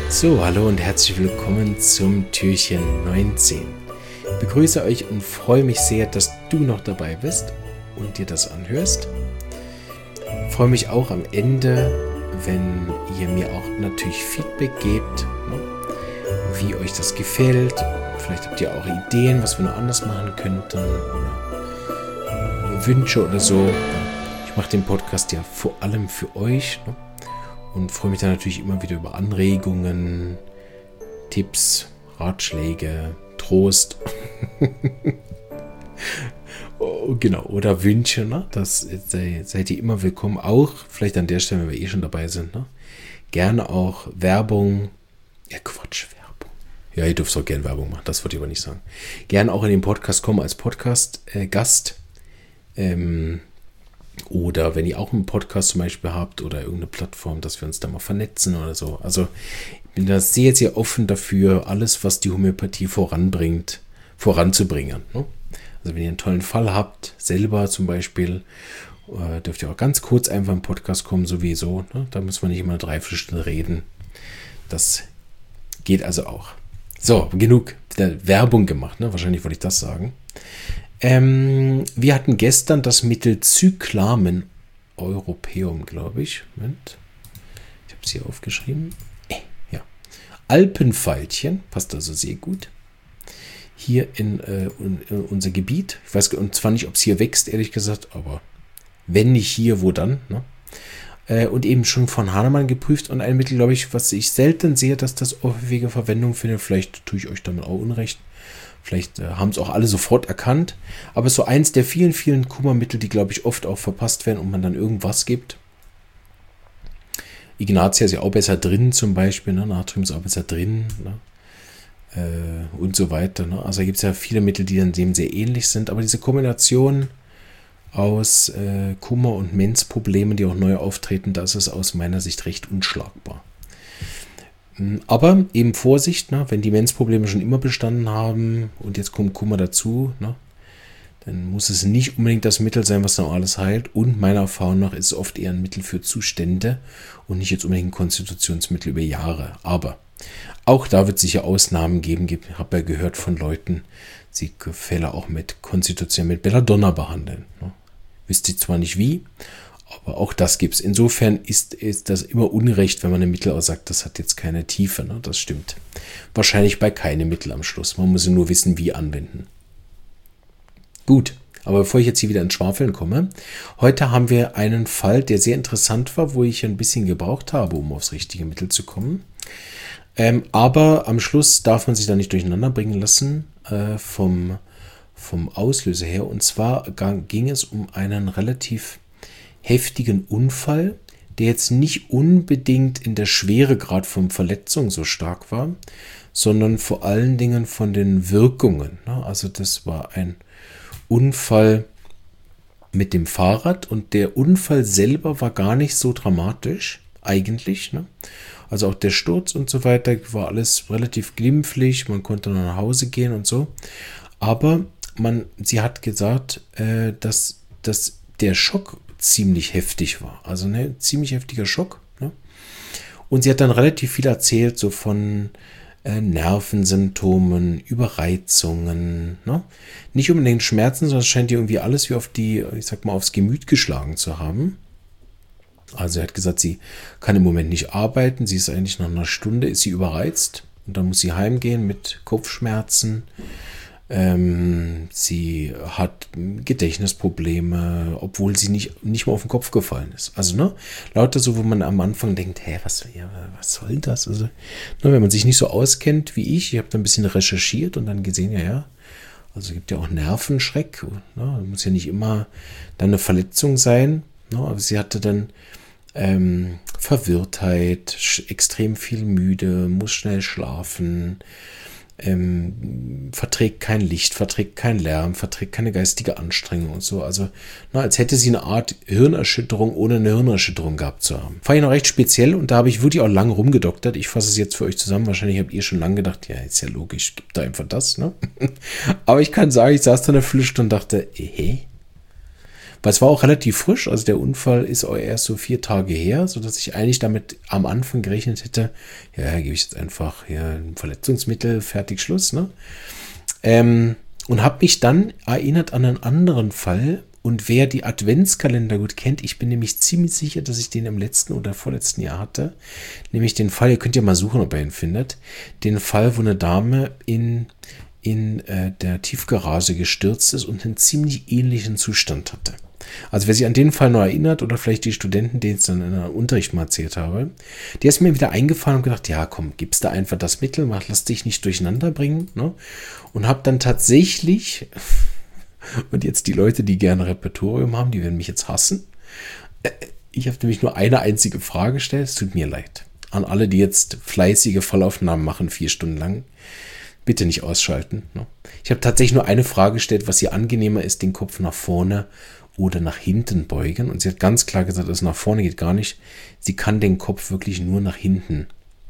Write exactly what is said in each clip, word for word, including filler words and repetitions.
So, hallo und herzlich willkommen zum Türchen neunzehn. Ich begrüße euch und freue mich sehr, dass du noch dabei bist und dir das anhörst. Ich freue mich auch am Ende, wenn ihr mir auch natürlich Feedback gebt, ne, wie euch das gefällt. Vielleicht habt ihr auch Ideen, was wir noch anders machen könnten oder Wünsche oder so. Ich mache den Podcast ja vor allem für euch, ne? Und freue mich dann natürlich immer wieder über Anregungen, Tipps, Ratschläge, Trost. Oh, genau, oder Wünsche, ne? Das sei, seid ihr immer willkommen. Auch, vielleicht an der Stelle, wenn wir eh schon dabei sind, ne? Gerne auch Werbung. Ja, Quatsch, Werbung. Ja, ihr dürft auch gerne Werbung machen, das wollte ich aber nicht sagen. Gerne auch in den Podcast kommen als Podcast-Gast. Äh, ähm, Oder wenn ihr auch einen Podcast zum Beispiel habt oder irgendeine Plattform, dass wir uns da mal vernetzen oder so. Also ich bin da sehr, sehr offen dafür, alles, was die Homöopathie voranbringt, voranzubringen. Ne? Also wenn ihr einen tollen Fall habt, selber zum Beispiel, äh, dürft ihr auch ganz kurz einfach im Podcast kommen, sowieso. Ne? Da muss man nicht immer eine Dreiviertelstunde reden. Das geht also auch. So, genug der Werbung gemacht. Ne? Wahrscheinlich wollte ich das sagen. Ähm, wir hatten gestern das Mittel Cyclamen Europäum, glaube ich. Moment. Ich habe es hier aufgeschrieben. Äh, ja. Alpenveilchen, passt also sehr gut. Hier in, äh, in unser Gebiet. Ich weiß und zwar nicht, ob es hier wächst, ehrlich gesagt, aber wenn nicht hier, wo dann? Ne? Äh, und eben schon von Hahnemann geprüft und ein Mittel, glaube ich, was ich selten sehe, dass das häufige Verwendung findet. Vielleicht tue ich euch damit auch Unrecht. Vielleicht äh, haben es auch alle sofort erkannt. Aber es ist so eins der vielen, vielen Kummermittel, die, glaube ich, oft auch verpasst werden und man dann irgendwas gibt. Ignatia ist ja auch besser drin zum Beispiel. Ne? Natrium ist auch besser drin. Ne? Äh, und so weiter. Ne? Also da gibt es ja viele Mittel, die dann dem sehr ähnlich sind. Aber diese Kombination aus äh, Kummer- und Menzproblemen, die auch neu auftreten, das ist aus meiner Sicht recht unschlagbar. Aber eben Vorsicht, ne, wenn die Menzprobleme schon immer bestanden haben und jetzt kommt Kummer dazu, ne, dann muss es nicht unbedingt das Mittel sein, was dann alles heilt. Und meiner Erfahrung nach ist es oft eher ein Mittel für Zustände und nicht jetzt unbedingt ein Konstitutionsmittel über Jahre. Aber auch da wird es sicher Ausnahmen geben. Ich habe ja gehört von Leuten, sie Fälle auch mit Konstitution mit Belladonna behandeln. Ne. Wisst ihr zwar nicht wie, aber auch das gibt es. Insofern ist, ist das immer Unrecht, wenn man ein Mittel auch sagt, das hat jetzt keine Tiefe. Ne? Das stimmt. Wahrscheinlich bei keinem Mittel am Schluss. Man muss nur wissen, wie anwenden. Gut, aber bevor ich jetzt hier wieder ins Schwafeln komme, heute haben wir einen Fall, der sehr interessant war, wo ich ein bisschen gebraucht habe, um aufs richtige Mittel zu kommen. Ähm, aber am Schluss darf man sich da nicht durcheinander bringen lassen äh, vom, vom Auslöser her. Und zwar ging es um einen relativ heftigen Unfall, der jetzt nicht unbedingt in der Schweregrad von Verletzung so stark war, sondern vor allen Dingen von den Wirkungen. Also das war ein Unfall mit dem Fahrrad und der Unfall selber war gar nicht so dramatisch eigentlich. Also auch der Sturz und so weiter war alles relativ glimpflich, man konnte nach Hause gehen und so. Aber man, sie hat gesagt, dass, dass der Schock ziemlich heftig war. Also ein ziemlich heftiger Schock. Ne? Und sie hat dann relativ viel erzählt, so von äh, Nervensymptomen, Überreizungen. Ne? Nicht unbedingt Schmerzen, sondern es scheint ihr irgendwie alles wie auf die, ich sag mal, aufs Gemüt geschlagen zu haben. Also sie hat gesagt, sie kann im Moment nicht arbeiten. Sie ist eigentlich nach einer Stunde, ist sie überreizt. Und dann muss sie heimgehen mit Kopfschmerzen. Ähm, sie hat Gedächtnisprobleme, obwohl sie nicht, nicht mal auf den Kopf gefallen ist. Also, ne, lauter so, wo man am Anfang denkt, hä, was, ja, was soll das? Also, ne, wenn man sich nicht so auskennt wie ich, ich habe da ein bisschen recherchiert und dann gesehen, ja, ja, also es gibt ja auch Nervenschreck, ne, muss ja nicht immer dann eine Verletzung sein, ne, aber sie hatte dann ähm, Verwirrtheit, extrem viel müde, muss schnell schlafen, Ähm, verträgt kein Licht, verträgt kein Lärm, verträgt keine geistige Anstrengung und so. Also, na, als hätte sie eine Art Hirnerschütterung ohne eine Hirnerschütterung gehabt zu haben. Fand ich noch recht speziell und da habe ich wirklich auch lange rumgedoktert. Ich fasse es jetzt für euch zusammen. Wahrscheinlich habt ihr schon lange gedacht, ja, ist ja logisch, gibt da einfach das, ne? Aber ich kann sagen, ich saß da eine Viertelstunde und dachte, eh, Weil es war auch relativ frisch, also der Unfall ist auch erst so vier Tage her, sodass ich eigentlich damit am Anfang gerechnet hätte, ja, gebe ich jetzt einfach ja, ein Verletzungsmittel, fertig, Schluss, ne? Ähm, und habe mich dann erinnert an einen anderen Fall. Und wer die Adventskalender gut kennt, ich bin nämlich ziemlich sicher, dass ich den im letzten oder vorletzten Jahr hatte, nämlich den Fall, ihr könnt ja mal suchen, ob ihr ihn findet, den Fall, wo eine Dame in, in äh, der Tiefgarage gestürzt ist und einen ziemlich ähnlichen Zustand hatte. Also wer sich an den Fall noch erinnert oder vielleicht die Studenten, denen ich es dann in einem Unterricht mal erzählt habe, die ist mir wieder eingefallen und gedacht, ja komm, gibst da einfach das Mittel, mach, lass dich nicht durcheinander bringen, ne? Und habe dann tatsächlich... Und jetzt die Leute, die gerne Repertorium haben, die werden mich jetzt hassen. Ich habe nämlich nur eine einzige Frage gestellt. Es tut mir leid. An alle, die jetzt fleißige Fallaufnahmen machen, vier Stunden lang. Bitte nicht ausschalten. Ich habe tatsächlich nur eine Frage gestellt, was ihr angenehmer ist, den Kopf nach vorne oder nach hinten beugen. Und sie hat ganz klar gesagt, dass nach vorne geht gar nicht. Sie kann den Kopf wirklich nur nach hinten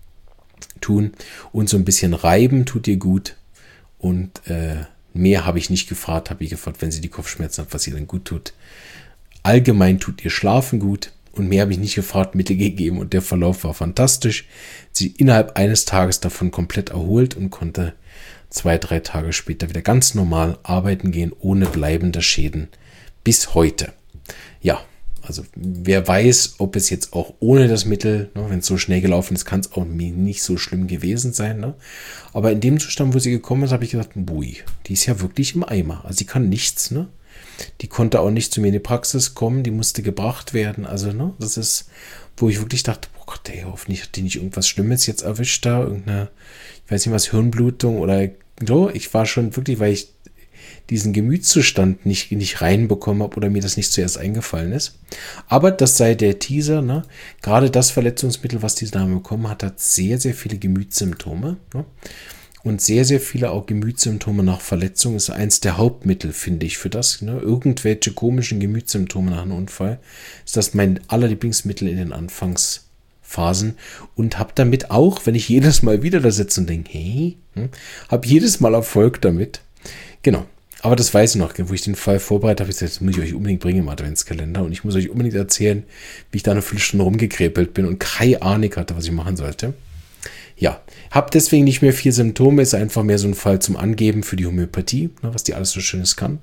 tun. Und so ein bisschen reiben tut ihr gut. Und äh, mehr habe ich nicht gefragt, habe ich gefragt, wenn sie die Kopfschmerzen hat, was ihr dann gut tut. Allgemein tut ihr Schlafen gut und mehr habe ich nicht gefragt, Mittel gegeben und der Verlauf war fantastisch. Sie innerhalb eines Tages davon komplett erholt und konnte zwei, drei Tage später wieder ganz normal arbeiten gehen, ohne bleibende Schäden bis heute. Ja, also wer weiß, ob es jetzt auch ohne das Mittel, ne, wenn es so schnell gelaufen ist, kann es auch nicht so schlimm gewesen sein. Ne? Aber in dem Zustand, wo sie gekommen ist, habe ich gesagt, bui, die ist ja wirklich im Eimer. Also sie kann nichts. Ne? Die konnte auch nicht zu mir in die Praxis kommen, die musste gebracht werden. Also ne, das ist, wo ich wirklich dachte, oh Gott, ey, hoffentlich hat die nicht irgendwas Schlimmes jetzt erwischt da, irgendeine, ich weiß nicht was, Hirnblutung oder so. Ich war schon wirklich, weil ich diesen Gemütszustand nicht, nicht reinbekommen habe oder mir das nicht zuerst eingefallen ist. Aber das sei der Teaser, ne? Gerade das Verletzungsmittel, was diese Dame bekommen hat, hat sehr, sehr viele Gemütssymptome. Ne? Und sehr, sehr viele auch Gemütssymptome nach Verletzung ist eins der Hauptmittel, finde ich, für das. Ne? Irgendwelche komischen Gemütssymptome nach einem Unfall ist das mein allerlieblingsmittel in den Anfangsphasen und habe damit auch, wenn ich jedes Mal wieder da sitze und denke, hey, hm, habe jedes Mal Erfolg damit. Genau. Aber das weiß ich noch, wo ich den Fall vorbereitet habe, ich gesagt, das muss ich euch unbedingt bringen im Adventskalender. Und ich muss euch unbedingt erzählen, wie ich da eine Viertelstunde rumgekrepelt bin und keine Ahnung hatte, was ich machen sollte. Ja, habe deswegen nicht mehr vier Symptome, ist einfach mehr so ein Fall zum Angeben für die Homöopathie, ne, was die alles so Schönes kann.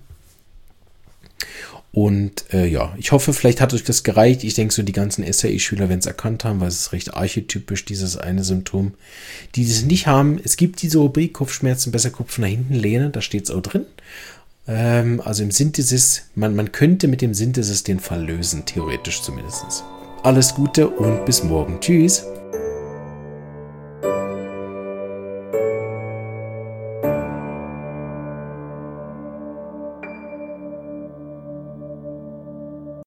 Und äh, ja, ich hoffe, vielleicht hat euch das gereicht. Ich denke, so die ganzen S A E-Schüler werden es erkannt haben, weil es ist recht archetypisch, dieses eine Symptom. Die das nicht haben, es gibt diese Rubrik Kopfschmerzen, besser Kopf nach hinten lehnen, da steht es auch drin. Ähm, also im Synthesis, man, man könnte mit dem Synthesis den Fall lösen, theoretisch zumindest. Alles Gute und bis morgen. Tschüss.